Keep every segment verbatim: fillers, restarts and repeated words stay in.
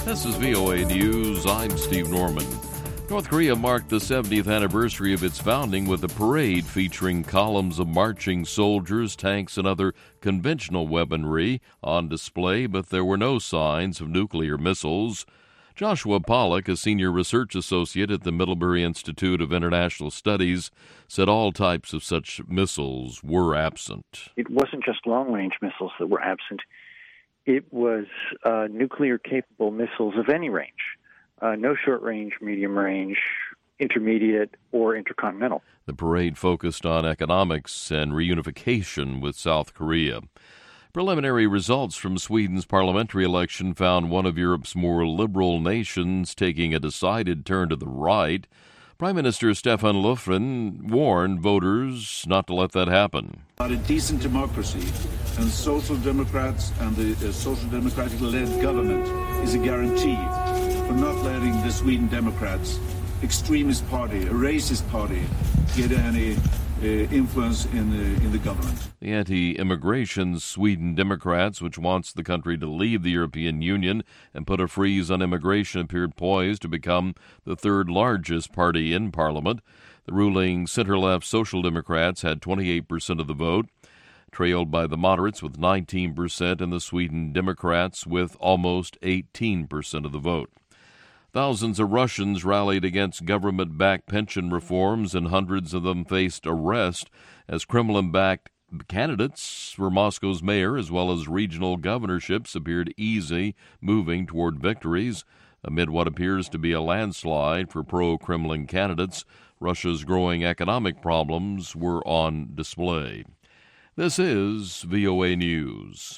This is V O A News. I'm Steve Norman. North Korea marked the seventieth anniversary of its founding with a parade featuring columns of marching soldiers, tanks, and other conventional weaponry on display, but there were no signs of nuclear missiles. Joshua Pollack, a senior research associate at the Middlebury Institute of International Studies, said all types of such missiles were absent. It wasn't just long-range missiles that were absent. It was uh, nuclear-capable missiles of any range. Uh, no short-range, medium-range, intermediate, or intercontinental. The parade focused on economics and reunification with South Korea. Preliminary results from Sweden's parliamentary election found one of Europe's more liberal nations taking a decided turn to the right. Prime Minister Stefan Löfven warned voters not to let that happen. But a decent democracy and social democrats and the uh, social democratic-led government is a guarantee for not letting the Sweden Democrats, extremist party, a racist party, get any uh, influence in the, in the government. The anti-immigration Sweden Democrats, which wants the country to leave the European Union and put a freeze on immigration, appeared poised to become the third largest party in Parliament. The ruling center-left Social Democrats had twenty-eight percent of the vote, trailed by the moderates with nineteen percent and the Sweden Democrats with almost eighteen percent of the vote. Thousands of Russians rallied against government-backed pension reforms, and hundreds of them faced arrest as Kremlin-backed candidates for Moscow's mayor as well as regional governorships appeared easy, moving toward victories. Amid what appears to be a landslide for pro-Kremlin candidates, Russia's growing economic problems were on display. This is V O A News.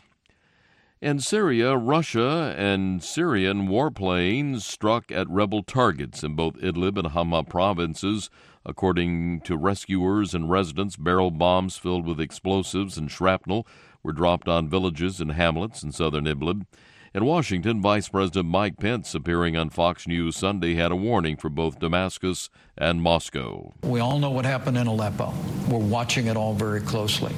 In Syria, Russia and Syrian warplanes struck at rebel targets in both Idlib and Hama provinces. According to rescuers and residents, barrel bombs filled with explosives and shrapnel were dropped on villages and hamlets in southern Idlib. In Washington, Vice President Mike Pence, appearing on Fox News Sunday, had a warning for both Damascus and Moscow. We all know what happened in Aleppo. We're watching it all very closely.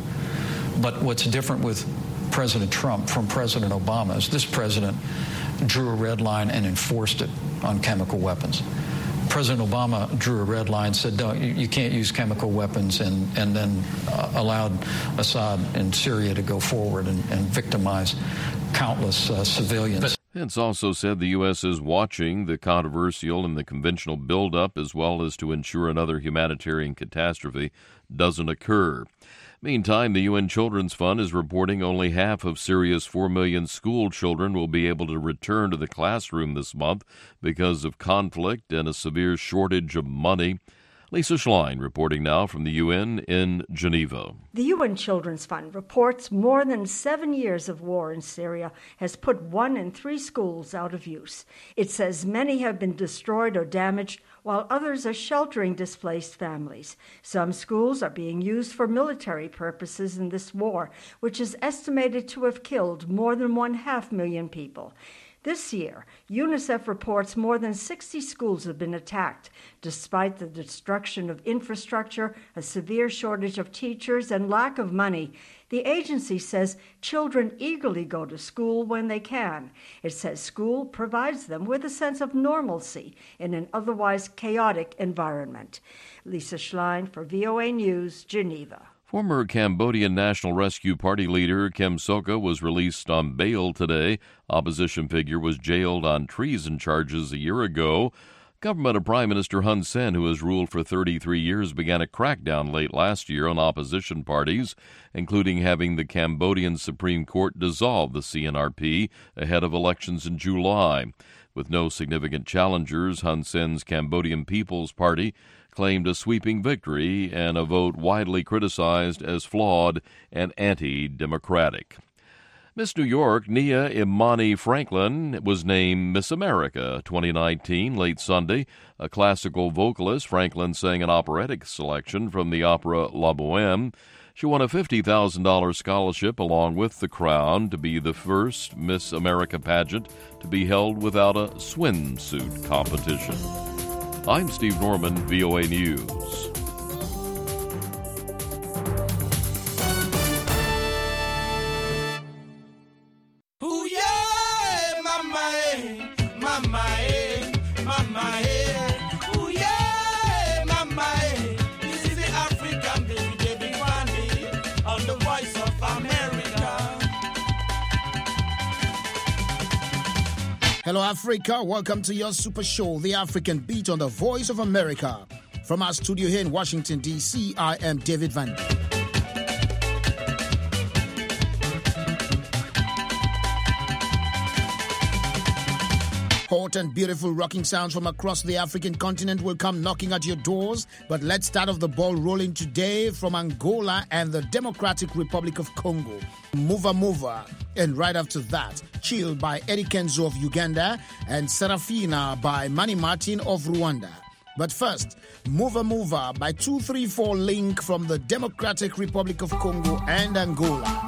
But what's different with President Trump from President Obama is this president drew a red line and enforced it on chemical weapons. President Obama drew a red line, said don't, you, you can't use chemical weapons, and, and then uh, allowed Assad in Syria to go forward and, and victimize countless uh, civilians. Pence also said the U S is watching the controversial and the conventional buildup as well as to ensure another humanitarian catastrophe doesn't occur. Meantime, the U N Children's Fund is reporting only half of Syria's four million school children will be able to return to the classroom this month because of conflict and a severe shortage of money. Lisa Schlein reporting now from the U N in Geneva. The U N Children's Fund reports more than seven years of war in Syria has put one in three schools out of use. It says many have been destroyed or damaged, while others are sheltering displaced families. Some schools are being used for military purposes in this war, which is estimated to have killed more than one half million people. This year, UNICEF reports more than sixty schools have been attacked, despite the destruction of infrastructure, a severe shortage of teachers, and lack of money. The agency says children eagerly go to school when they can. It says school provides them with a sense of normalcy in an otherwise chaotic environment. Lisa Schlein for V O A News, Geneva. Former Cambodian National Rescue Party leader Kem Sokha was released on bail today. Opposition figure was jailed on treason charges a year ago. Government of Prime Minister Hun Sen, who has ruled for thirty-three years, began a crackdown late last year on opposition parties, including having the Cambodian Supreme Court dissolve the C N R P ahead of elections in July. With no significant challengers, Hun Sen's Cambodian People's Party claimed a sweeping victory and a vote widely criticized as flawed and anti-democratic. Miss New York, Nia Imani Franklin, was named Miss America twenty nineteen late Sunday. A classical vocalist, Franklin sang an operatic selection from the opera La Bohème. She won a fifty thousand dollars scholarship along with the crown to be the first Miss America pageant to be held without a swimsuit competition. I'm Steve Norman, V O A News. Ooh, yeah, my man, my Hello, Africa. Welcome to your super show, The African Beat on the Voice of America. From our studio here in Washington, D C, I am David Van Dyke. Hot and beautiful rocking sounds from across the African continent will come knocking at your doors. But let's start off the ball rolling today from Angola and the Democratic Republic of Congo. Mova Mova. And right after that, Chill by Eddie Kenzo of Uganda and Serafina by Manny Martin of Rwanda. But first, Mova Mova by two three four Link from the Democratic Republic of Congo and Angola.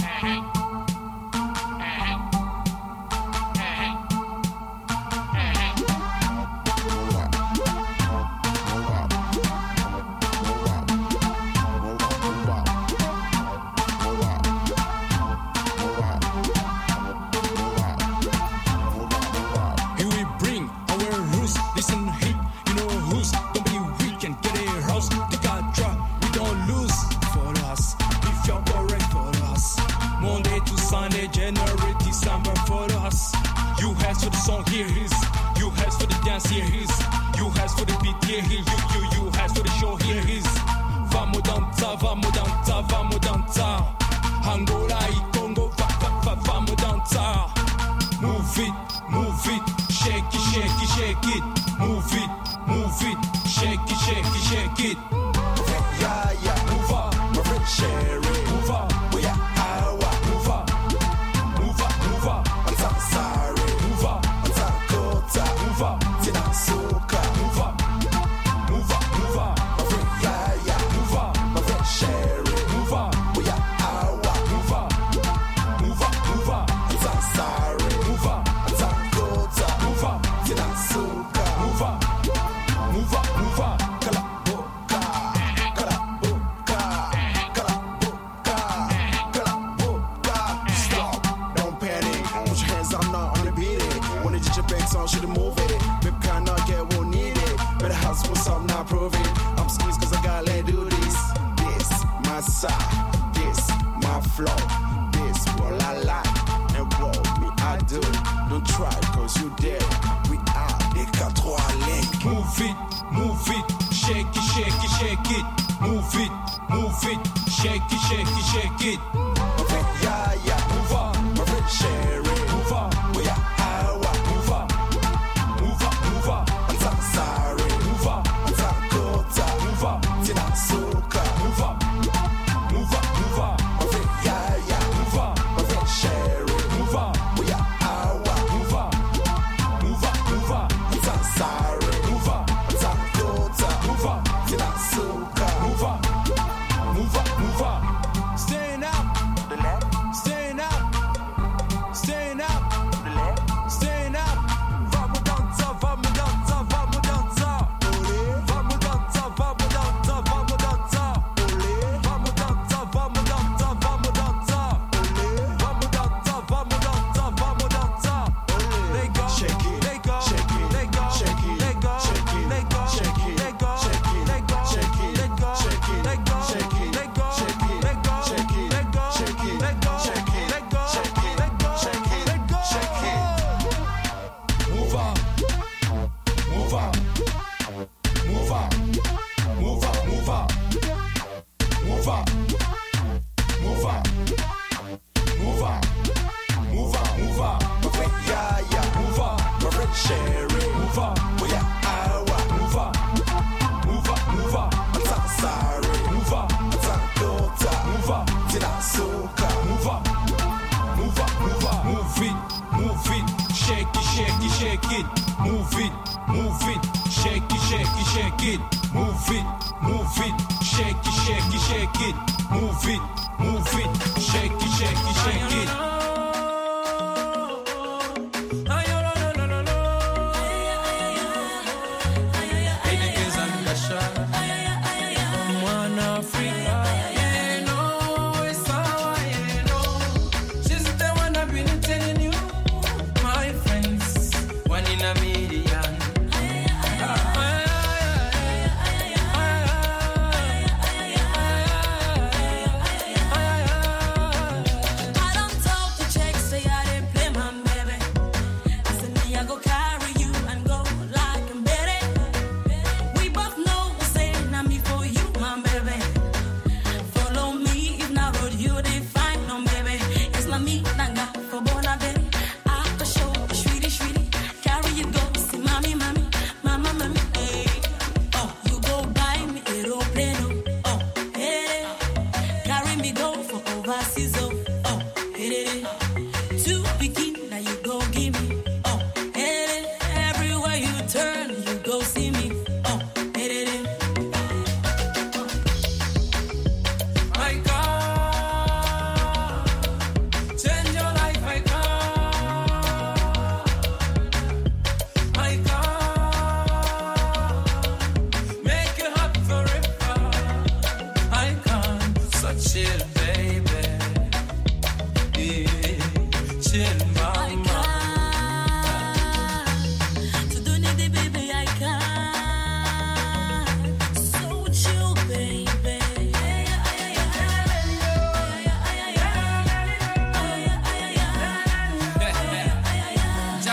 I don't talk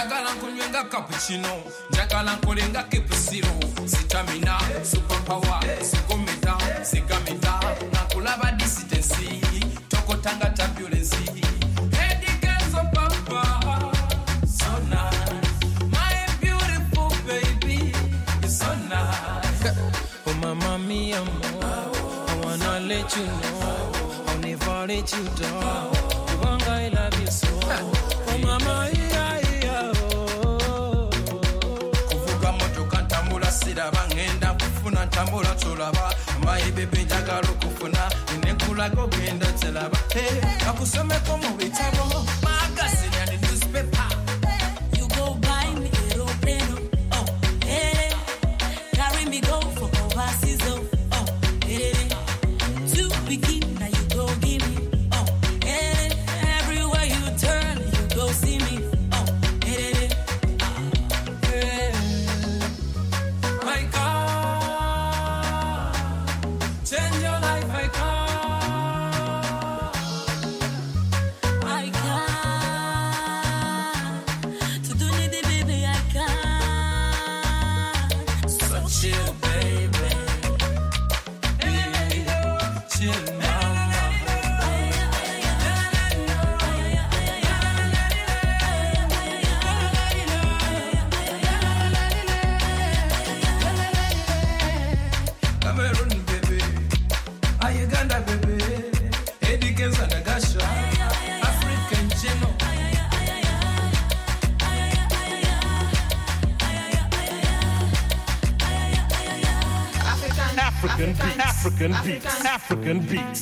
njagala nkunywenga cappuccino njagala nkolenga kepusiro sitamina superpower sigometa sigameta nakulaba disidensi tokotanga tambulance Eddie Kenzo papa so nice my beautiful baby is so nice oh mama mia I wanna let you know I'll never let you down I love you so oh mama yeah yeah oh kuvuga moto kantambula sira bangenda kufuna ntambula tolaba my baby njagala kufuna nekula go genda tselaba hey akusome ko mu bitabo magazine and newspaper you go buy me aeroplane oh hey carry me go for overseas oh oh hey to begin now you go give me see me oh hey, hey, hey. My car change your life my car I can to do need it baby I can so chill baby hey, chill African beats, African beats, African beats.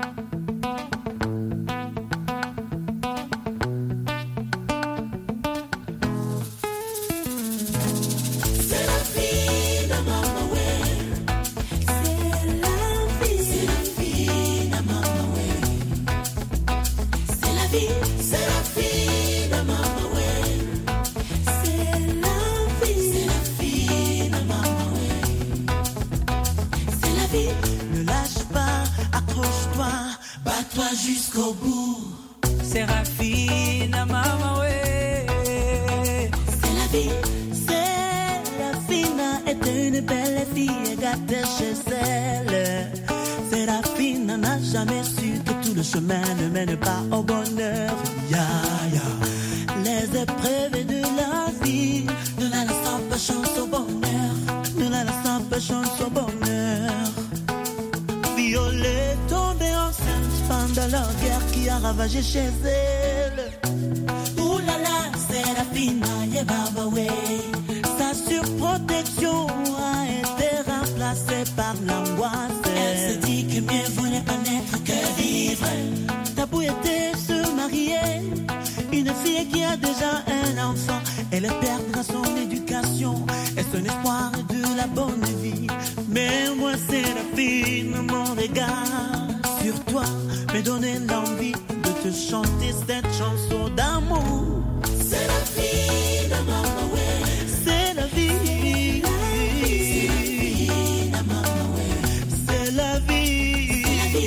Jusqu'au bout, Séraphine, maman, ouais. C'est la vie, Séraphine était une belle fille gâtée chez elle. Séraphine n'a jamais su que tout le chemin ne mène pas au bonheur. Ya, ya. Les épreuves de la vie ne la laissent pas chance au bonheur, ne la laissent pas chance au bonheur. Violée, tombée enceinte pendant leur guerre qui a ravagé chez elle. Ouh là là, Séraphine, yeah, baba, ouais. Sa surprotection a été remplacée par l'angoisse. Elle se dit que mieux vaut ne pas naître que vivre. Tabou était se marier. Une fille qui a déjà un enfant, elle perdra son éducation et son espoir de la bonne vie. Mais moi, Séraphine, mon regard sur toi me donnait l'envie de te chanter cette chanson d'amour. Séraphine, maman, ouais. C'est la vie. Séraphine, maman, ouais. C'est la vie.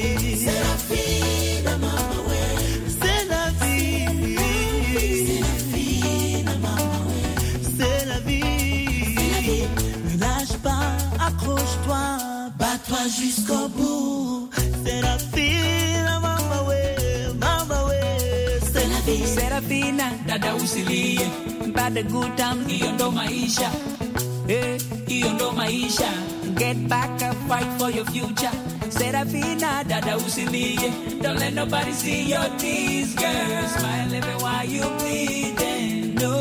Séraphine, maman, ouais. C'est la vie. Séraphine, maman, ouais. C'est la vie. Ne lâche pas, accroche-toi, bats-toi jusqu'au bout. Séraphine, maman, ouais, maman, ouais. C'est la vie. Serafina, dada usilie, mpate good time, hiyo ndo maisha. Eh, hiyo ndo maisha. Get back and fight for your future. Serafina, dada usilie, don't let nobody see your tears, girl. Smile even while you bleeding, no.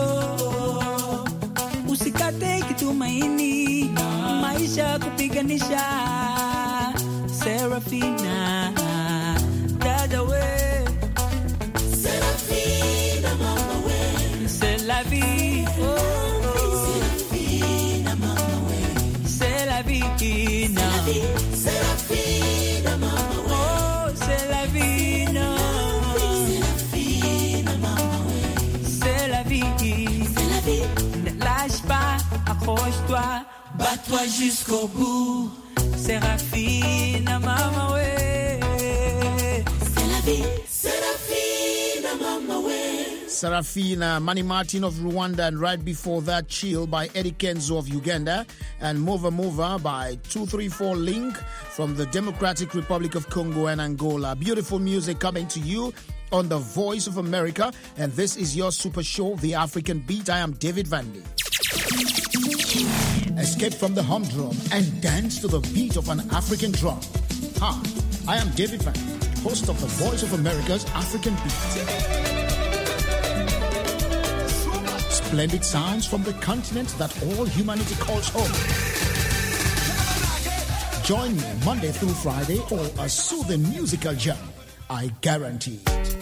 Usikate kitumaini, maisha kupiganisha. Serafina, dada we. Séraphine, maman, ouais. C'est la vie, oh, oh. Séraphine, maman, ouais. C'est la vie, non. Séraphine, maman, ouais. Oh, c'est la vie, non. Séraphine, maman, ouais. C'est la vie, c'est la vie. Ne lâche pas, accroche-toi, bats-toi jusqu'au bout. Séraphine, maman, ouais. C'est la vie. Séraphine, maman, ouais. Sarafina, Manny Martin of Rwanda, and right before that, Chill by Eddie Kenzo of Uganda, and Mova Mova by two three four Link from the Democratic Republic of Congo and Angola. Beautiful music coming to you on the Voice of America, and this is your super show, The African Beat. I am David Vandy. Escape from the humdrum and dance to the beat of an African drum. Hi, I am David Vandy, host of the Voice of America's African Beat. Splendid sounds from the continent that all humanity calls home. Join me Monday through Friday for a soothing musical jam. I guarantee it.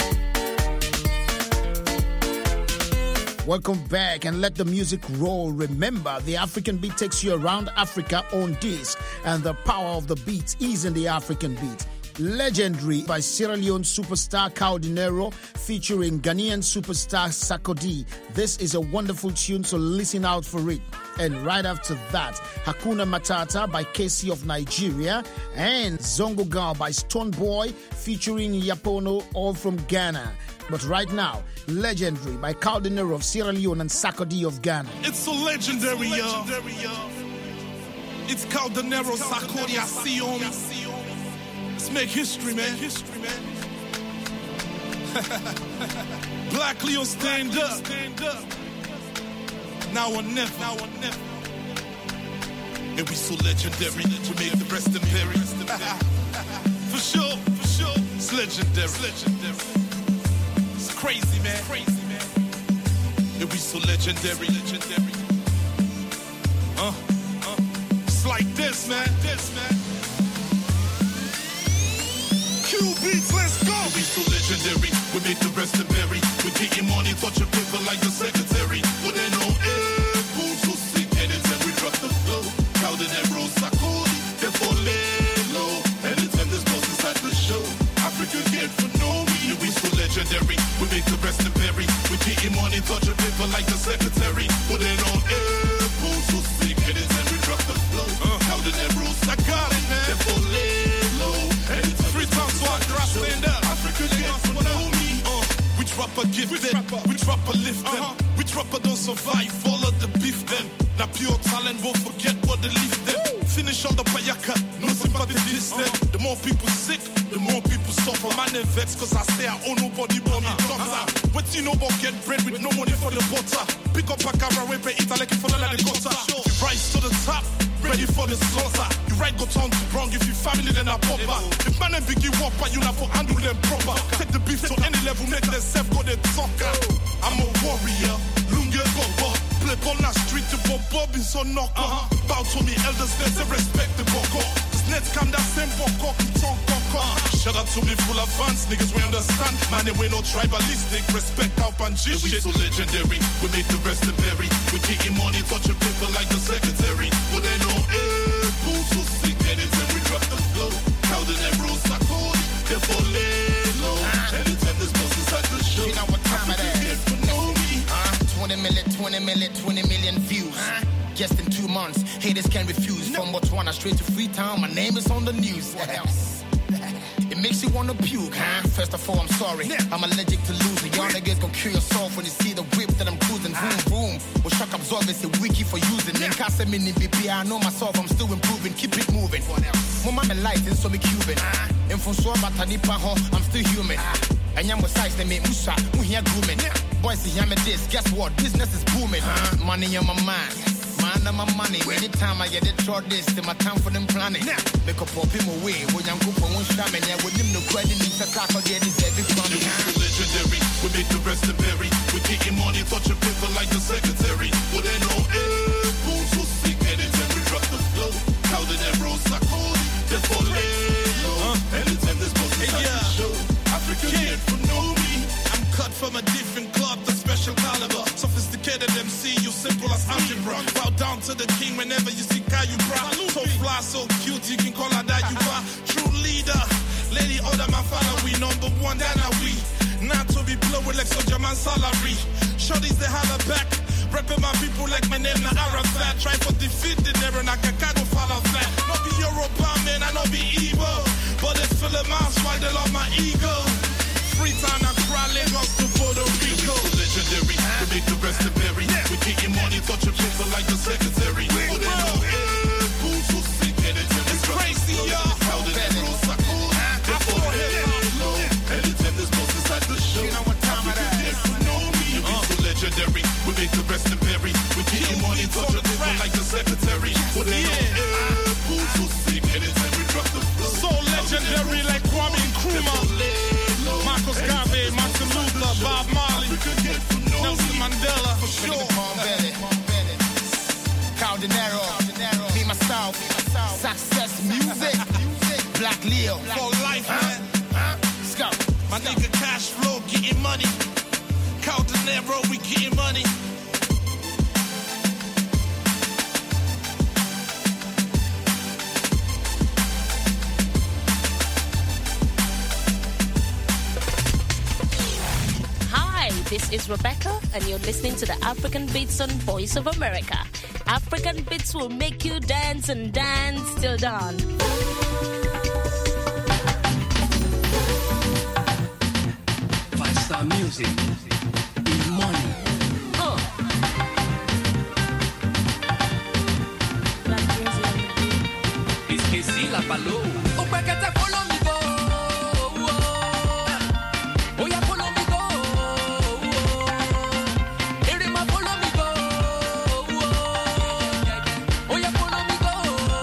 Welcome back and let the music roll. Remember, the African Beat takes you around Africa on disc, and the power of the beats is in the African Beat. Legendary by Sierra Leone superstar Kao Dinero featuring Ghanaian superstar Sarkodie. This is a wonderful tune, so listen out for it. And right after that, Hakuna Matata by Casey of Nigeria and Zongo Gal by Stone Boy featuring Yapono, all from Ghana. But right now, Legendary by Kao Dinero of Sierra Leone and Sarkodie of Ghana. It's so legendary, y'all. It's Kao Dinero, Sarkodie, I see on me. Let's make history, man. History, man. Black Leo, stand up. Stand up. Now or never. Now or never. And we so legendary. We made the rest and bury. For sure, for sure. It's legendary. It's legendary. It's crazy, man. Crazy, man. And we so legendary. Legendary. Uh, uh. It's like this, man. This, man. Q beats, let's go. We so legendary, we make the rest of Mary. We getting money, touch a paper like the secretary. But then no air, boom, so sick headed, and we drop the flow. Kao Dinero, Sarkodie, therefore lay low. Anytime there's boss inside the show, Africa get for no me. We so legendary, we make the rest of Mary. We getting money, touch a paper like the secretary. But then no air, boom, so sick headed, and we drop the flow. Kao Dinero, Sarkodie, therefore lay low. Anytime stand up. Africa get for know me. Uh, which rapper give them? Which rapper lift them? Uh-huh. Which rapper don't survive all of the beef them? Now pure talent won't forget what they leave them. Woo! Finish all the payaka, no sympathy this them. Uh-huh. The more people sick, the more people suffer. Man they vex cause I say I owe nobody but me doctor. What you know about get bread with no money for the butter? Pick up a camera, we pay it like it for the gutter. You rise to the top, ready for the slaughter. You right go turn to wrong if you family then I pop up. If man and biggie walk by you now for handle them proper. Take the beef to any level, make them self go the talker. I'm a warrior, lunge bobo. Play ball na street to bob bob in so knock. Uh-huh. Bow to me elders, let's respect the boko. This net come that same boko, tongue boko. Shout out to me full of fans, niggas we understand. Man, they we no tribalistic, respect our panji shit. We so legendary, we make the rest of berry. We getting money, touching people like the secretary. But they know eh, boom, so sick headed, and we drop the flow. Kao Dinero, Sarkodie, therefore lay low. Anytime this boss inside the show, you know what time it is. Uh, twenty million, twenty million, twenty million views. Uh, just in two months, haters can't refuse. No. From Botswana straight to Freetown, my name is on the news. What else? It makes you wanna puke, huh? First of all, I'm sorry, yeah. I'm allergic to losing. Y'all niggas gon' kill yourself when you see the whip that I'm cruising. Boom, boom. Well, shock absorb it's a wiki for using. Then cast a mini B P, I know myself, I'm still improving. Keep it moving. What else? Mama me license, so me Cuban. And from so about I'm still human. And I'm with size, they make Musa, we here grooming. Boys, see, I'm a this. Guess what? Business is booming. Uh, money on my mind. Mind on my money. Anytime I get it, short this, to my time for them planning. Make up pop him away. When I'm good for one shaman, yeah, with him no credit, it's a crack on the end, it's every family. We legendary, we make the rest of berry. We getting money, touching people like the secretary. But they know, eh, boom, so sick headed, and we drop the flow. Kao Dinero, Sarkodie, therefore lay low. Anytime this boss is at the show, Africa can't for know me. I'm cut from a different cloth, a special caliber. Sophisticated M C, you simple as algebra. Bow down to the king whenever you see Caillou Bra. So fly, so cute, you can call her that you are. True leader, lady order my father, we number one, that are we. Not to be blowing like Soldier Man salary. Shorties they holler back, repping my people like my name na Arafat. Try for defeat the never na Kakado follow flat. Not be Yoruba man, I not be evil, but they fill them out while they love my ego. Free time I cry Lagos to Puerto Rico. Dinero, be myself, success music, Black Leo, For life, man. Let's go. My nigga cash flow, getting money. Count Dinero, we getting money. This is Rebecca, and you're listening to the African Beats on Voice of America. African Beats will make you dance and dance till dawn. Five-star music, in money. Huh. Es que si la paló. O pa' que te follow me go. Oya follow me go. Erema follow me go. Oya follow me go.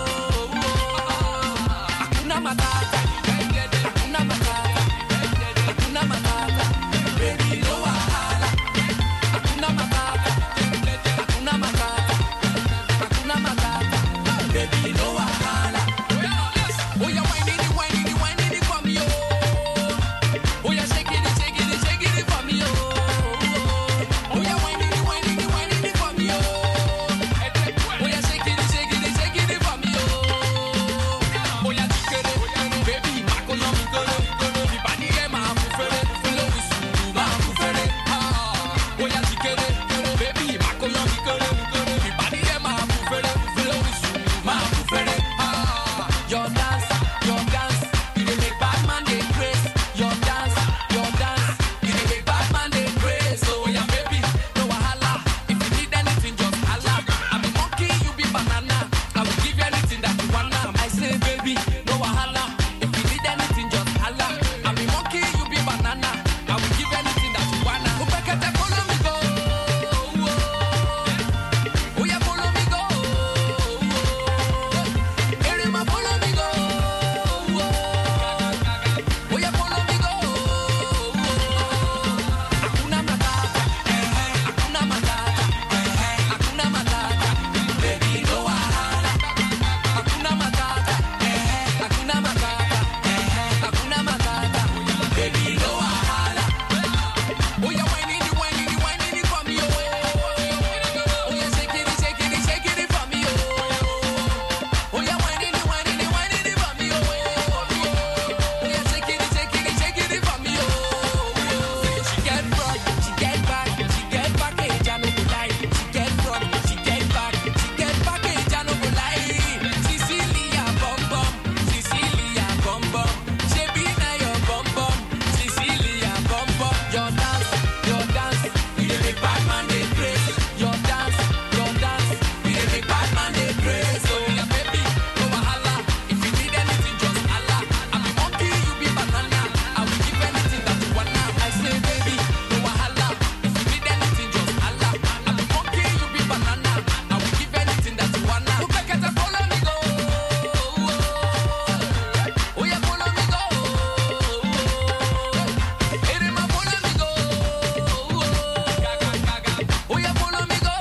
Hakuna matata. Hakuna matata. Hakuna matata. Baby no wahala. Hakuna matata. Hakuna matata. Hakuna matata. Baby no wahala. Oya whining it, whining it, whining it for me, oh. Oya shake it, shake it, shake it for me, oh. Oya whining it, whining it, whining it for me, oh. Oya shake it, shake it, shake it for me, oh. Oya chikere, baby, mako no mi kere, mi body get ma fufere, fufere usu, ma fufere, ah. Oya chikere, baby, mako no mi kere, mi body get ma fufere, fufere usu, ma fufere, ah. Your dance, your dance, you dey make bad man dey craze. Your dance, your dance, you dey make bad man dey craze. So yeah, baby, no wahala. If you need anything, just holla. I'm a monkey, you be banana. I will give you anything that you wanna. I say, baby, no wahala. If you need anything, just holla. I'm a monkey, you be banana. I will give you anything that you wanna. Go back and follow me go. Oh yeah, follow me go. Erema follow me go. Oya follow me go. Hakuna matata. Hakuna matata. Hakuna matata. Baby no wahala. Hakuna matata. Hakuna matata. Hakuna matata. Baby no wahala. Oya whining it, whining it, whining it for me, oh. Oya shake it, shake it, shake it for me, oh. Oya whining it, whining it, whining it for me, oh. Oya shake it, shake it, shake it for me, oh. She get front, she get back, she get package, I no go lie. She get front, she get back, she get package, I no go lie. Cecilia bum bum, Cecilia bum bum. She be na your bum bum, Cecilia bum bum. Your dance, your dance, you dey make bad man dey craze. Your dance, your dance, you dey make bad man dey craze. So yeah, baby, no wahala. If you need anything, just holla. I'm a monkey, you be banana. I will give anything that you wanna. I say, baby, no wahala. If you need anything, just holla. I'm a monkey, you be banana. I will give anything that you wanna. Go back and follow me go. Oh yeah, follow me go. Erema follow me go. Oh yeah, follow me go.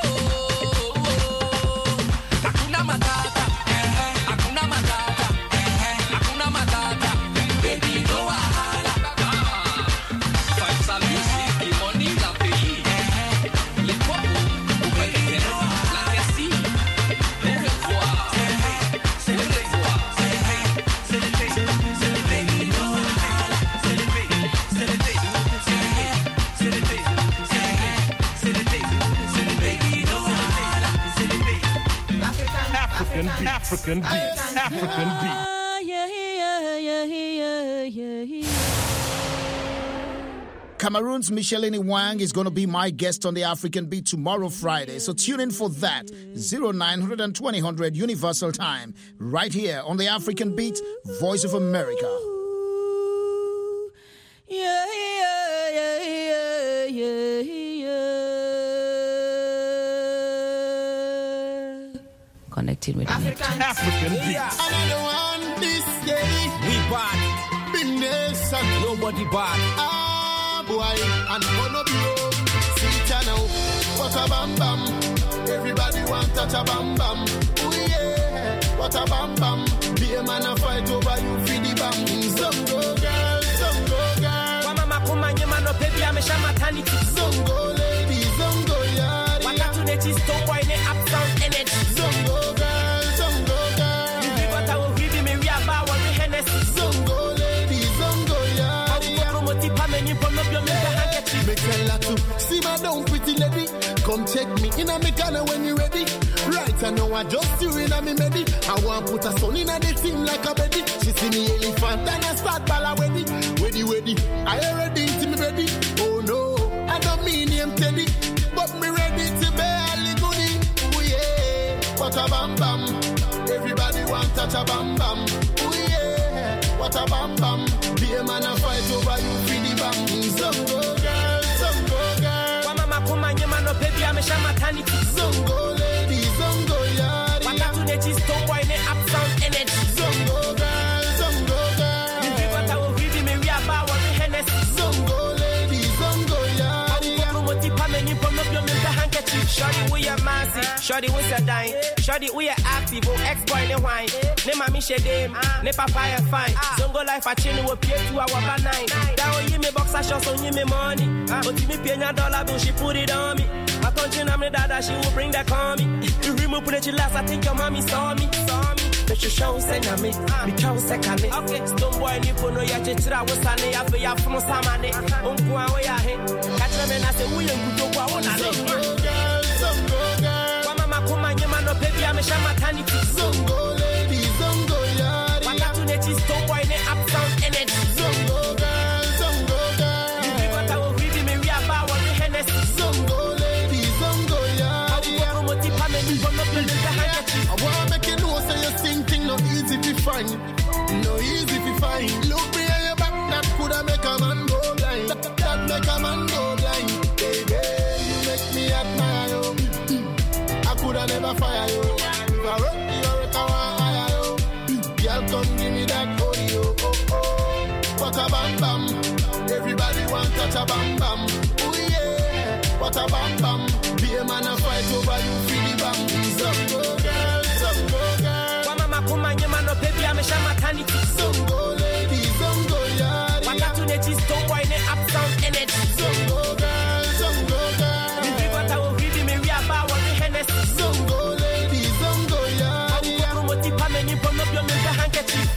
Hakuna matata. Hakuna matata. Hakuna matata. Baby no wahala. Five-star music, the money, la pays. Les poids, vous payez. La merci. Au revoir. Au revoir. C'est le thé. C'est le baby no wahala. C'est le thé. C'est le thé. C'est le thé. C'est le thé. C'est le baby no wahala. C'est le thé. African beats, African beats, African beats. Cameroon's Micheline Wang is going to be my guest on the African Beat tomorrow, Friday. So tune in for that. oh nine twenty hundred Universal Time. Right here on the African Beat, Voice of America. Yeah, yeah, yeah, yeah, yeah, yeah. Connected with African, African beats. Another one this day. We bad. Been there, son. Nobody bad. Ah, boy. And gonna be home. See it now. What a bam bam. Everybody want touch a bam bam. Ooh yeah, what a bam bam. Be a man a fight over you for the bam. Zongo girl, zongo girl. Wa mama kuma nyema no baby amesha maternity. Zongo lady, zongo yari. Wakati neti stone boy ne uptown energy. Zongo girl, zongo girl. You be what I will give me we are wa we Hennessy. Zongo lady, zongo yari. I will promote it pa me ni from up your mental handkerchief. Me tell her to see my down pretty lady. Come check me in a me corner when you ready. Right, I know I just you in a me medi. I want put a son in a the thing like a baby. She see me elephant and I start ball ready. Ready, ready. I already to me ready. Oh no, I don't mean him Teddy, but me ready to barely goodie. Oh yeah, what a bam bam. Everybody want touch a bam bam. Oh yeah, what a bam bam. Be a man a fight over you for the bam. Zongo girl, zongo girl. Wa mama kuma nyema no baby amesha maternity. Zongo lady, zongo yari. Wakati neti stone boy ne uptown energy. Zongo girl, zongo girl. You be what I will give me we are wa we Hennessy. Zongo lady, zongo yari. I will promote it pa me ni from up your mental handkerchief. Shorty we a massive, shorty we a dying, shorty we a active, oh ex-boy ne wine. Ne mami she dem, ne papa e fine. Zongo life a chain we pay two hour by nine. That way you me box a shot so you me money. But you me pay a dollar bill she put it on me. I continue I'm the dada she will bring that on me. You remove put it last I think your mommy saw me, saw me. But you show send me, because second me. Okay, stone boy ni pono ya chechira wasane ya fe ya from samane. Unkwa we ya he. Catch me na say we ngudo kwa wona ne. Zongo girl, zongo girl. Wa mama kuma nyema no baby amesha maternity. Zongo lady, zongo yari. Wakati neti stone boy ne uptown energy. Zongo girl, zongo girl. You be what I will give me we are wa we Hennessy. Zongo lady, zongo yari. I will promote it pa me ni from up your mental handkerchief. I wanna make you know say your sing thing no easy to find. No easy to find. Look me on your back, that coulda make a man go blind. That, that make a man go blind. Baby, you make me admire you. I coulda never fire you. If I rock you, or if I want hire you. Girl, come give me that audio. Oh oh, what a bam bam. Everybody want touch a bam bam. Oh yeah, what a bam bam. Be a man a fight over you for the bam. Zongo girl, zongo girl. Wa mama kuma nyema no baby amesha maternity. Zongo lady, zongo yari. Wakati neti stone boy ne uptown energy. Zongo girl, zongo girl. You be what I will give me we are wa we Hennessy. Zongo lady, zongo yari. I will promote it pa me ni from up your mental handkerchief.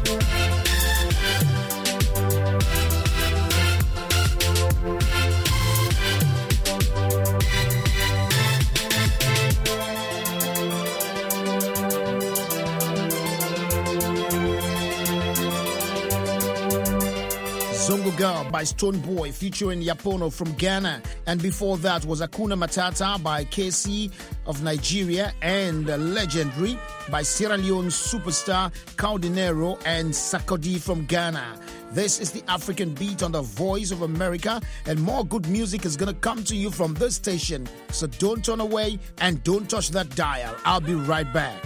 Zongo Girl by Stone Boy featuring Yapono from Ghana. And before that was Akuna Matata by K C of Nigeria and Legendary by Sierra Leone superstar Caldinero and Sakodi from Ghana. This is the African Beat on the Voice of America, and more good music is going to come to you from this station. So don't turn away and don't touch that dial. I'll be right back.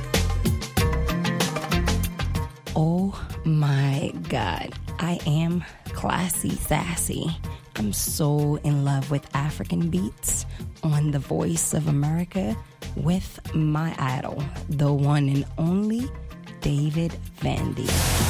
Oh my God. I am classy, sassy. I'm so in love with African beats on The Voice of America with my idol, the one and only David Vandy.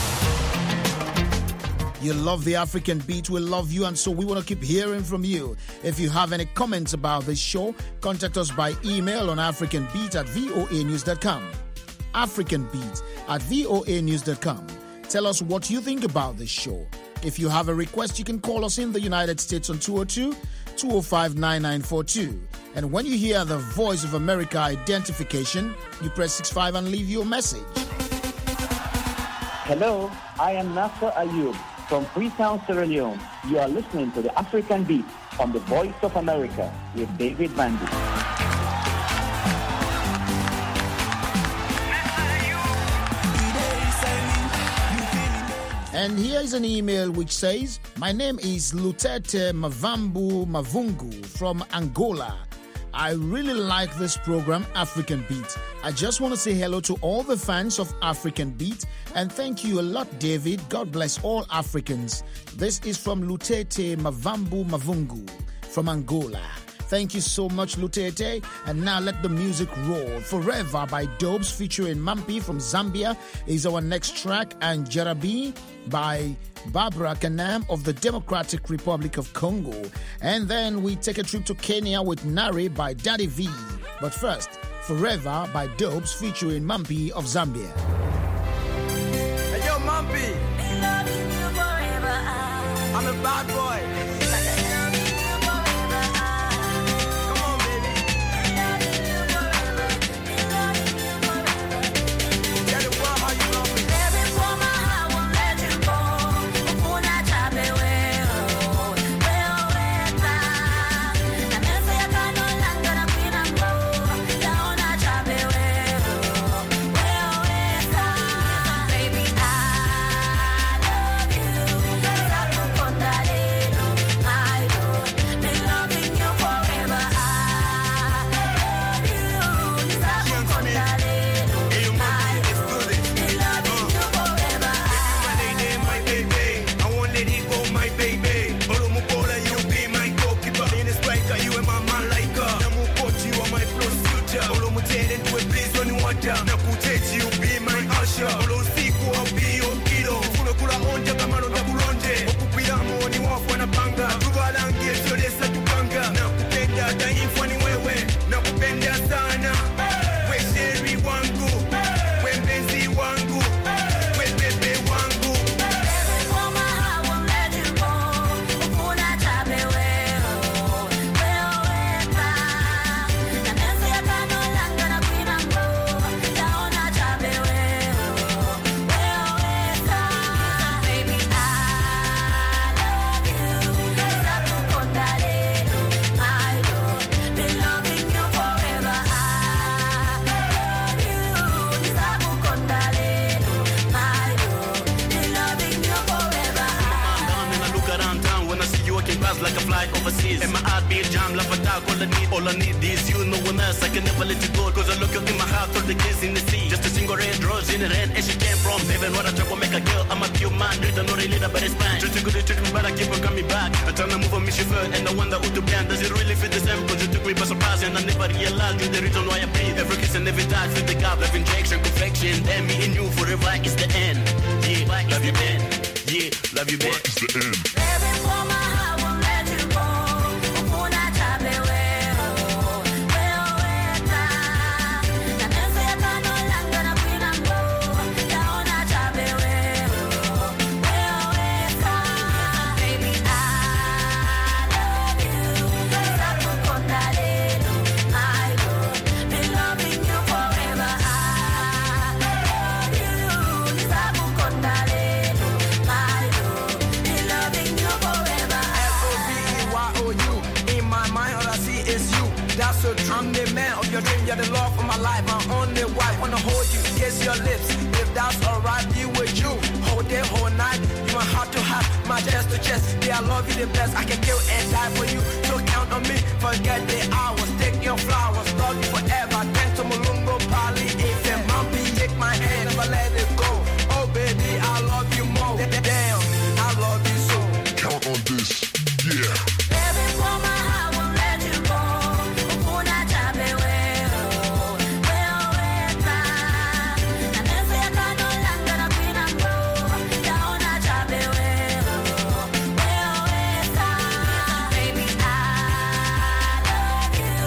You love the African beat, we love you, and so we want to keep hearing from you. If you have any comments about this show, contact us by email on africanbeat at voa news dot com. africanbeat at voa news dot com. Tell us what you think about this show. If you have a request, you can call us in the United States on two oh two, two oh five, nine nine four two. And when you hear the Voice of America identification, you press six five and leave your message. Hello, I am Nasser Ayub from Freetown, Sierra Leone. You are listening to the African Beat on the Voice of America with David Vandy. And here is an email which says, my name is Lutete Mavambu Mavungu from Angola. I really like this program, African Beat. I just want to say hello to all the fans of African Beat and thank you a lot, David. God bless all Africans. This is from Lutete Mavambu Mavungu from Angola. Thank you so much, Lutete. And now let the music roll. Forever by Dobes featuring Mampi from Zambia is our next track, and Jarabi by Barbara Kanam of the Democratic Republic of Congo. And then we take a trip to Kenya with Nari by Daddy V. But first, Forever by Dobes featuring Mampi of Zambia. Hey, yo, Mampi. I'm a bad boy. like a flight overseas. And my heart beat jam, love attack, all I need, all I need is you, no one else, I can never let you go. Cause I look up in my heart, throw the kids in the sea. Just a single red rose in the red, and she came from heaven. What a trouble make a girl, I'm a pure man, written no really but it's fine. Just a good treat me, but I keep on coming back. I turn to move on me, she felt, and I wonder who to plan. Does it really fit the same? Cause you took me by surprise, and I never realized you the reason why I breathe. Every kiss and every touch, fit the gap, love injection, perfection. Then me and you forever is the end. Yeah, love you, man. Yeah, love you, man. It's the end. Baby, for my heart won't let you go. Ukuna chape wewe, wewe ta. Na mese ya kano langa na kuina mbo. Yaona chape wewe, wewe ta. Baby, I love you. Saku konda lelo, I will be loving you forever. I love you. Saku konda lelo, I will be loving you forever. F O B E Y O U. In my mind, all I see is you. That's so true. I'm the man of your dream. You're the love of my life. My only wife. Wanna hold you, kiss your lips. If that's alright, be with you. Whole day, whole night. You my heart to heart, my chest to chest. Yeah, I love you the best. I can kill and die for you. So count on me. Forget the hours. Take your flowers. Love you forever. Thanks to Mulungo, Pali, If and Mampi. Take my hand, never let it go. Oh baby, I love you more. Damn, I love you so. Count on this, yeah. Baby, for my heart won't let you go. Ukuna chape wewe, wewe ta. Na mese ya kano langa na kuina mbo. Yaona chape wewe, wewe ta. Baby, I love you.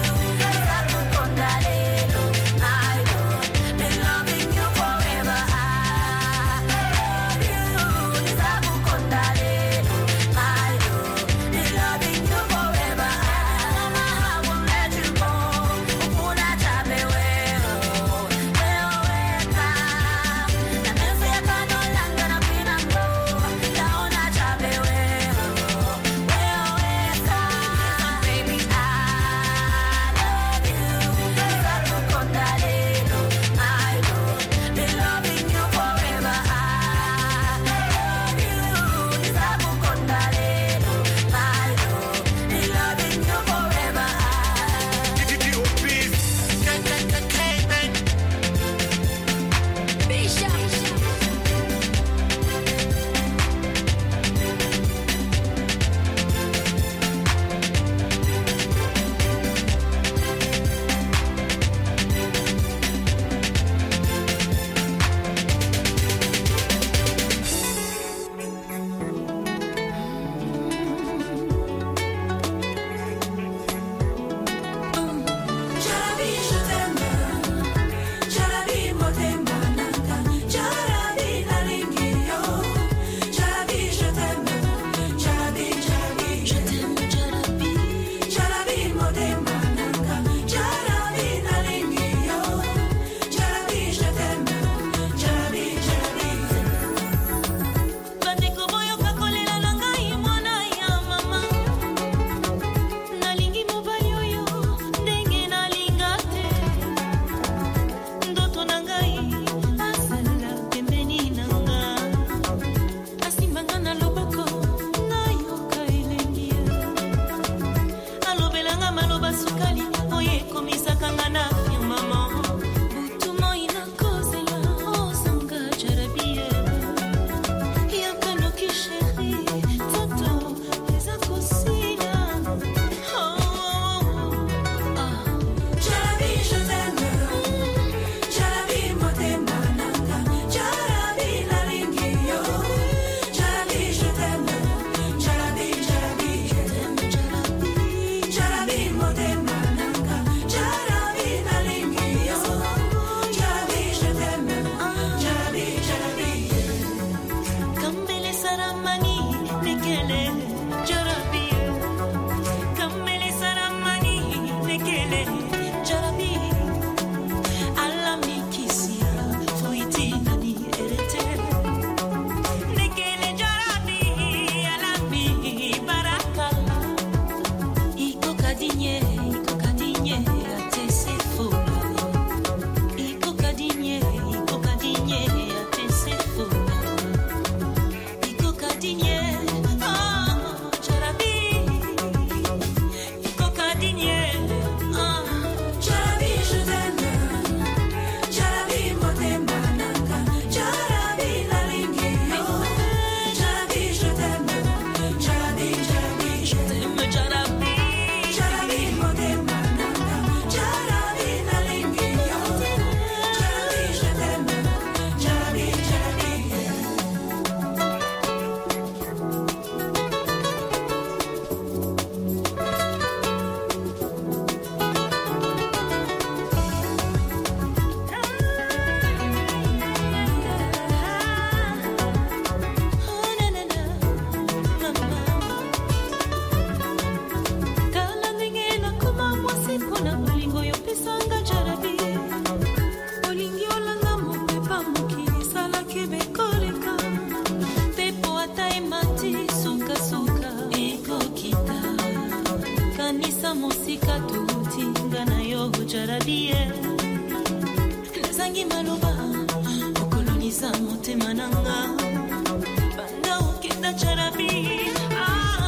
motema nanga banda ukenda charabi ah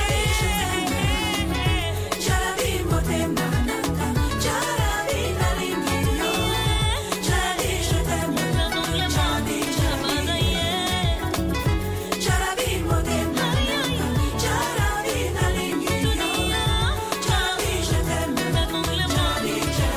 charabi motema nanga charabi nalingiyo charabi jetema charabi charabi charabi motema nanga charabi nalingiyo charabi jetema charabi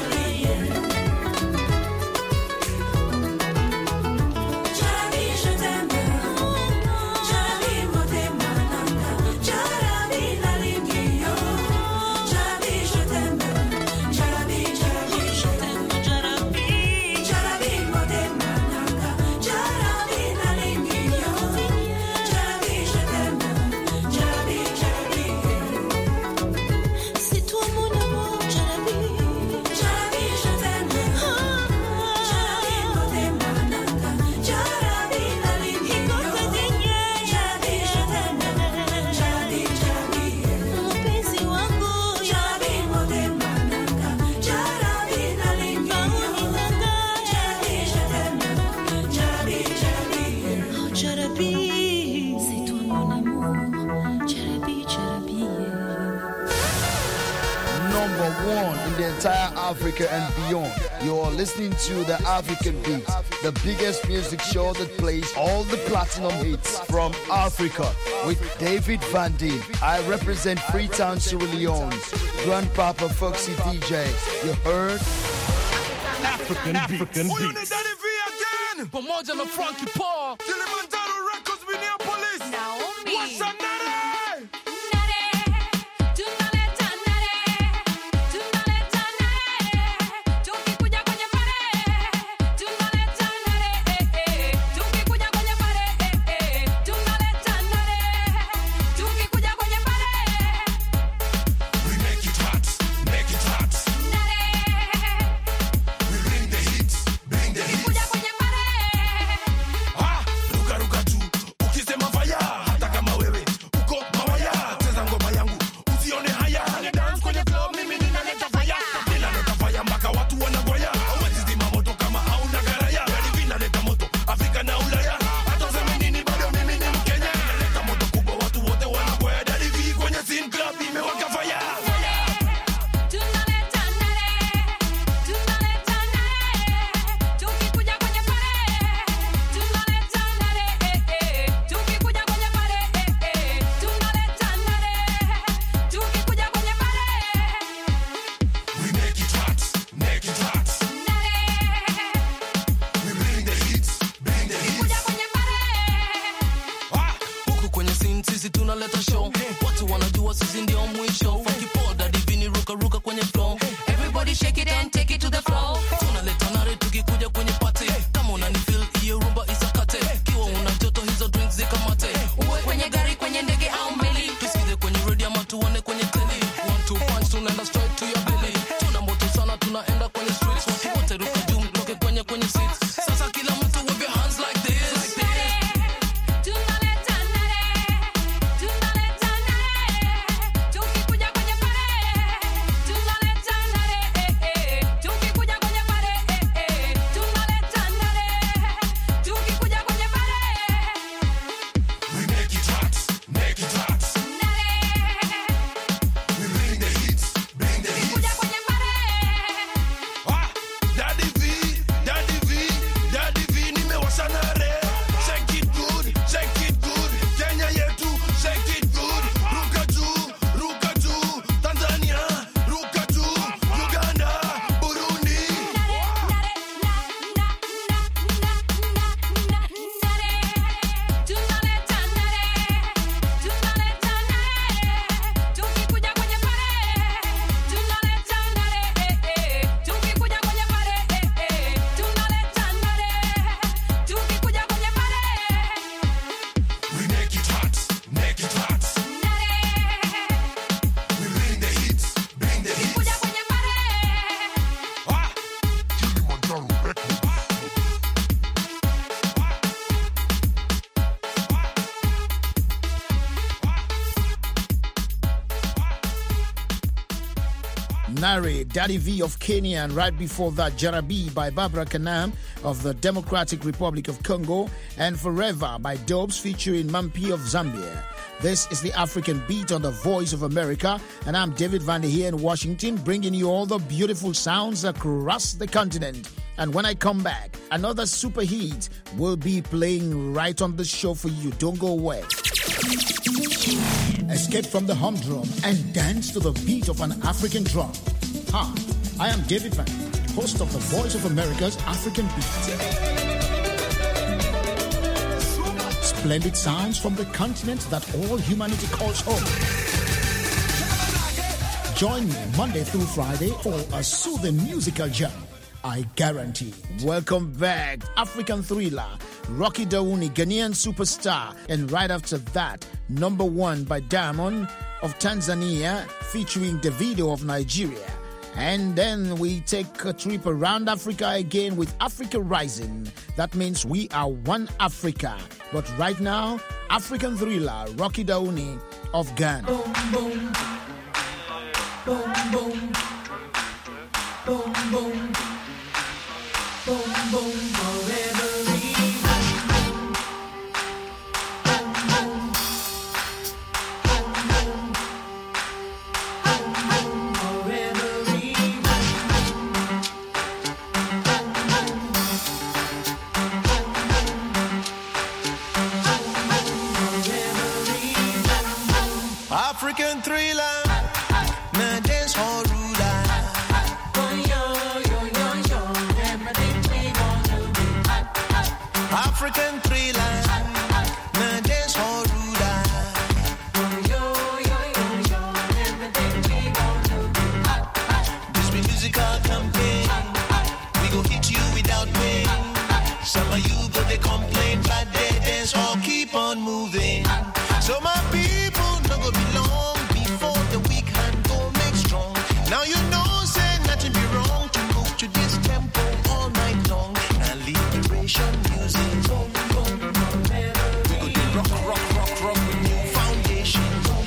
Number one in the entire Africa and beyond. You're listening to the African Beat, the biggest music show that plays all the platinum hits from Africa with David Van Dien. I represent Freetown, Sierra Leone. Grandpapa Foxy D J. You heard? African, African Beat. Beats. Pamoja na Frankie Paul. Kilimanjaro Records, Minneapolis. Naomi. What's up, Nare? Nare, Daddy V of Kenya, and right before that, Jarabi by Barbara Kanam of the Democratic Republic of Congo, and Forever by Dobes featuring Mampi of Zambia. This is the African Beat on the Voice of America, and I'm David Vander here in Washington, bringing you all the beautiful sounds across the continent. And when I come back, another super hit will be playing right on the show for you. Don't go away. Escape from the humdrum and dance to the beat of an African drum. Hi, I am David Van, host of the Voice of America's African Beat. Splendid sounds from the continent that all humanity calls home. Join me Monday through Friday for a soothing musical jam, I guarantee. Welcome back, African Thriller, Rocky Dauni, Ghanaian superstar, and right after that, Number One by Diamond of Tanzania featuring Davido of Nigeria. And then we take a trip around Africa again with Africa Rising. That means we are one Africa. But right now, African Thriller, Rocky Dauni of Ghana. Boom, boom. Boom, boom. Boom, boom. Boom, boom, forever. African Thriller, na dance hall ruler. African Thriller, na dance hall ruler. This be musical campaign, we go hit you without pain. Some of you go they complain, but they dance hall keep on moving. So my people no go be long before the weak hand go make strong. Now you know say nothing be wrong to move to this tempo all night long and liberation music. We go do rock, rock, rock, rock with new foundation.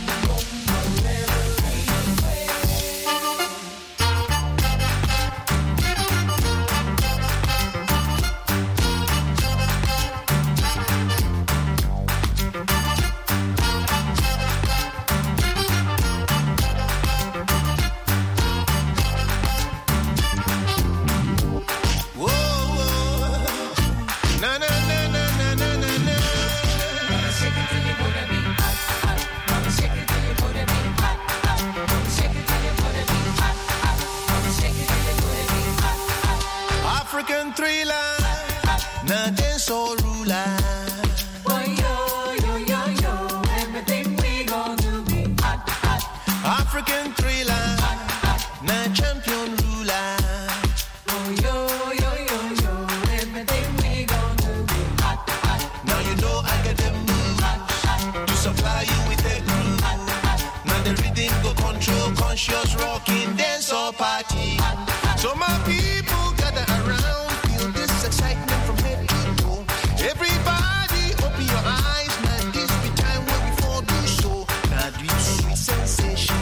African Thriller, na dance all ruler. Oh, yo, yo, yo, yo, everything we gonna be hot, hot. African Thriller, na champion ruler. Oh, yo, yo, yo, yo, everything we gonna be hot, hot. Now you know I got them moves to supply you with the groove. Now the rhythm go control conscious rocking dance or party. So my people gather around, feel this excitement from head to toe. Everybody open your eyes, now this be time when we fall do so. Now do sweet sensation.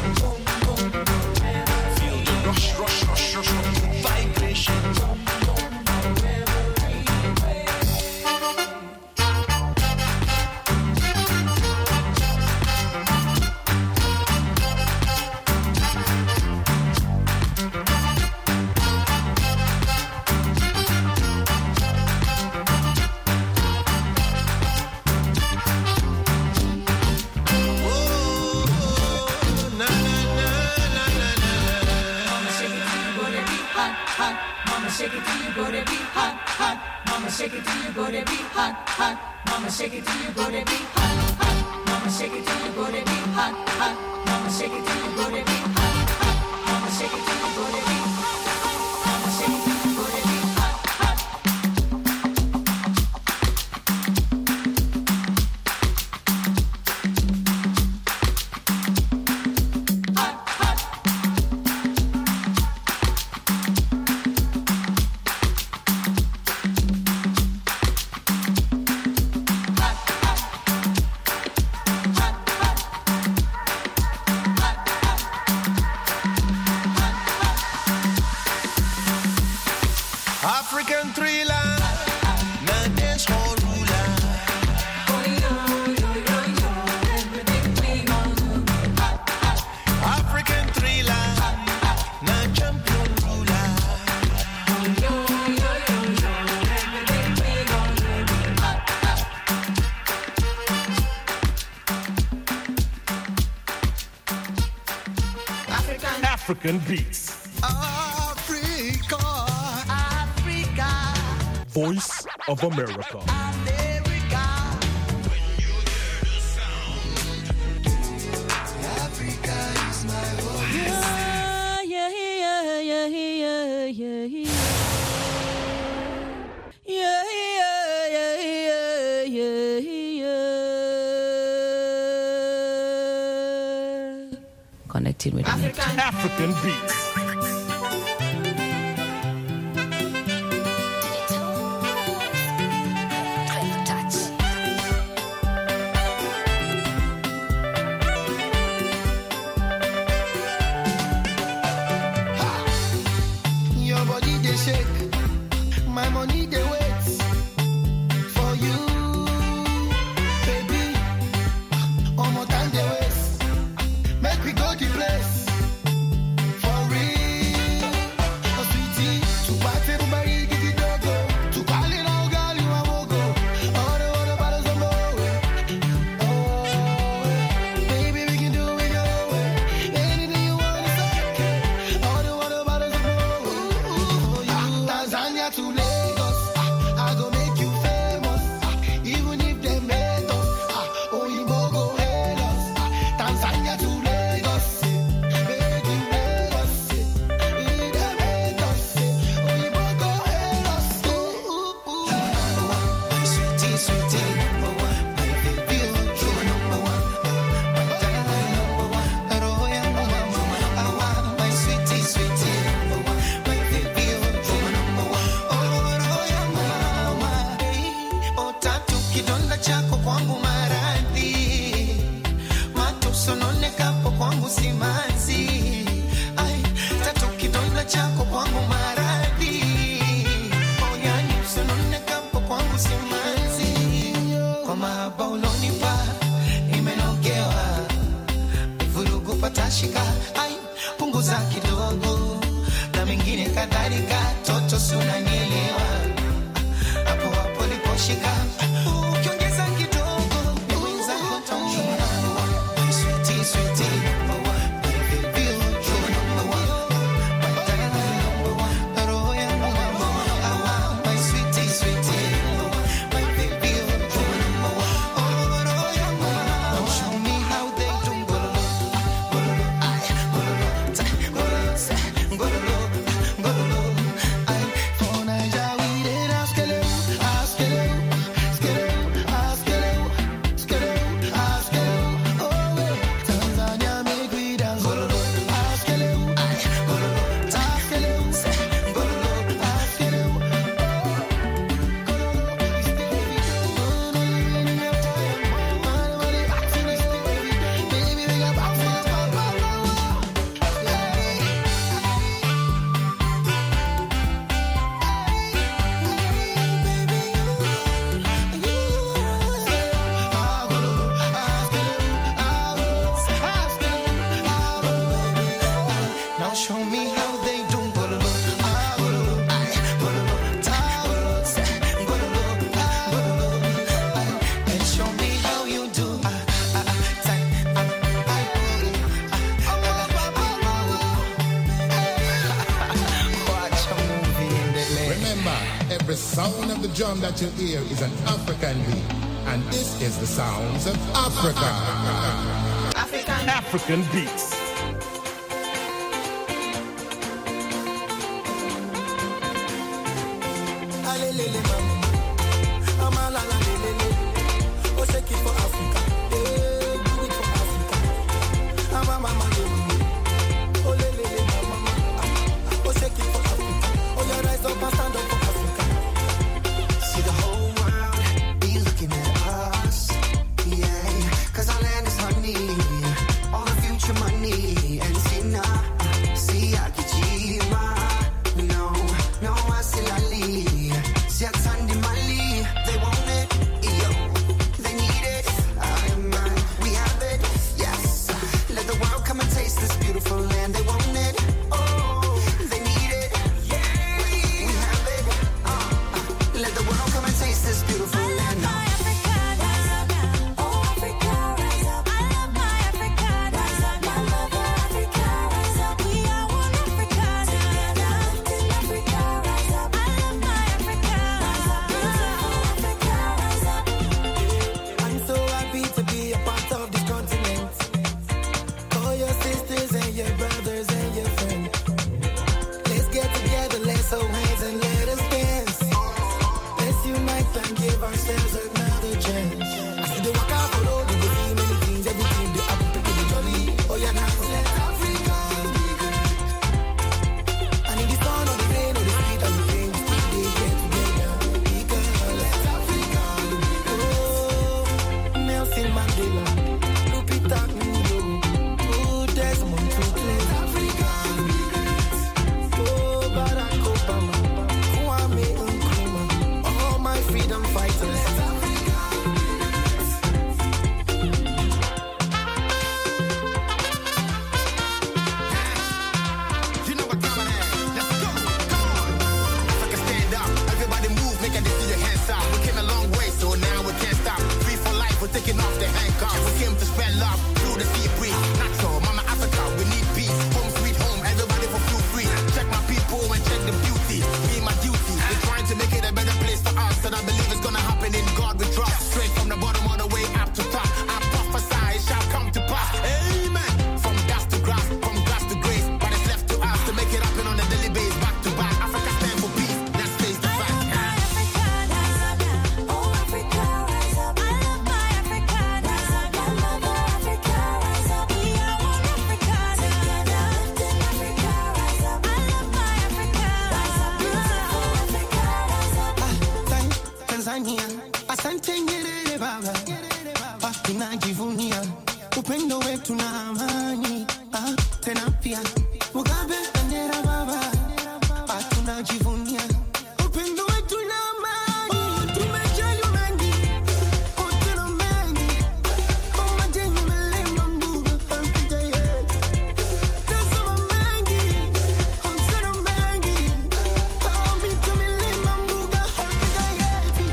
Feel the rush, rush, rush, rush, rush, vibration. Shake it till you go to be hot, hot. Mama, shake it till you go to be hot, hot. Mama, shake it till you go to be hot, hot. Mama, shake it till you go to be hot, hot. Mama, shake it till you go to be hot, hot. Mama, shake it till you go to be hot, hot. Mama, shake it till you go to be hot, hot. African thriller, na dance hall ruler. African thriller, na champion ruler. African, African beats. Africa, Africa. Voice of America. America. When you hear the sound, Africa is my voice. Yeah, yeah, yeah, yeah, yeah, yeah, yeah. Yeah, yeah, yeah, yeah, yeah. Connected with African, African beats. Your body they shake, my money they wait for you, baby. One more time they waste, make we go the place for real. Oh sweetie, to party everybody give it dogo, to call it all girl you a wogo. All the other bottles of more, oh baby we can do it your way. Anything you want is okay. All the other bottles of more. Tanzania to Lagos, I go make you famous. Even if they made us, oh you go hate us. Tanzania to Lagos, make you Lagos. If they made us, oh you go hate us. Sweetie, sweetie, number one. My baby, you number one. My darling, number one. Roya, number one. I want my sweetie, sweetie, number one. My baby, you number one. Otatu kidonda chako kwangu maradhi, matusononekapo kwangu simanzi. Ai, tatu kidonda chako kwangu maradhi, oyani usononekapo kwangu simanzi. Kwa mahaba ulonipa nimenogewa, vurugu patashika. Ai, punguza kidogo na mengine kadhalika, toto si unanielewa. Hapo hapo liposhika, ukiongeza kidogo ni wenzako taumia. Sweetie, sweetie, number one. My baby, you number one. My darling, number one. Roho yangu number one. I want my sweetie, sweetie, number one. My baby, you number one. Oh, roho yangu number one. Show me how they do gololo, gololo, ay, gololo, ta, gololo, sa, gololo, gololo, ay. For Naija we dey askele, askele, askele, askele, askele, askele. Oh, eh. Tanzania make we dance gololo, askele, ay, gololo, ta, askele, sa, gololo, askele. Now show me how they do gololo, ah, gololo, ay, gololo, ta, gololo, sa, gololo, ah, gololo, ay. And show me how you do, ah, ah, ah, ta, ah, ay, ah, ah, ah, ah. Watch a movie in the land. Remember, every sound of the drum that you hear is an African beat, and this is the sounds of Africa. African, African beats. Alelele mama, amalala lelele. Oh shake it for Africa, eh, do it for Africa. Ama mama lelele, oh lelele mama, oh shake it for Africa. Oh you rise up and stand up for Africa. See the whole world be looking at us, yeah. 'Cause our land is honey, all the future money. And see now, see Akijima, no, no I still I live. trust, and I believe it's gonna happen in God we trust. Straight from the bottom all the way up to top. I prophesy it shall come to pass. Amen. From dust to grass, from grass to grace, but it's left to us to make it happen on a daily basis, back to back. Africa stand for peace. Let's face the fact. Asante nyerere baba, tunajivunia upendo wetu na amani. Ah, tena pia Mugabe bendera baba, tunajivunia upendo wetu na amani. Tumejaliwa mengi, tena mengi, kama jengo melema mbuga mpita yetu. Tazama mengi, tena mengi, kama mito melema mbuga mpita yetu.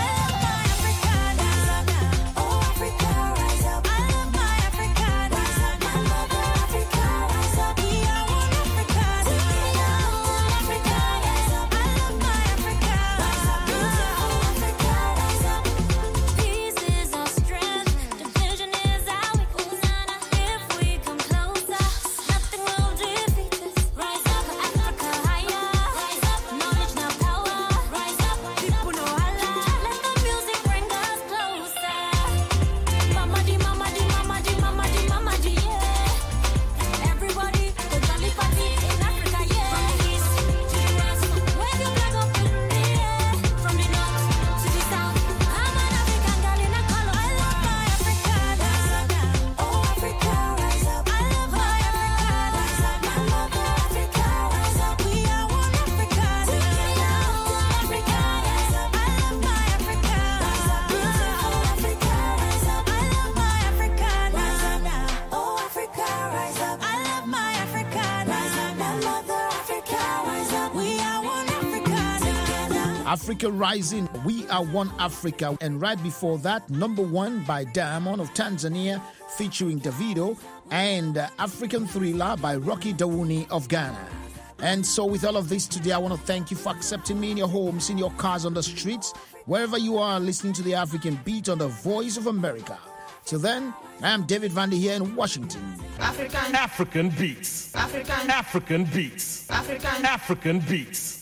Africa Rising, We Are One Africa. And right before that, Number One by Diamond of Tanzania featuring Davido, and uh, African Thriller by Rocky Dawuni of Ghana. And so with all of this today, I want to thank you for accepting me in your homes, in your cars, on the streets, wherever you are listening to the African Beat on the Voice of America. Till then, I am David Vandy here in Washington. African African Beats. African African Beats. African African Beats.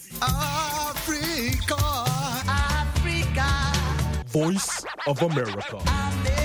Africa, Africa, Voice of America.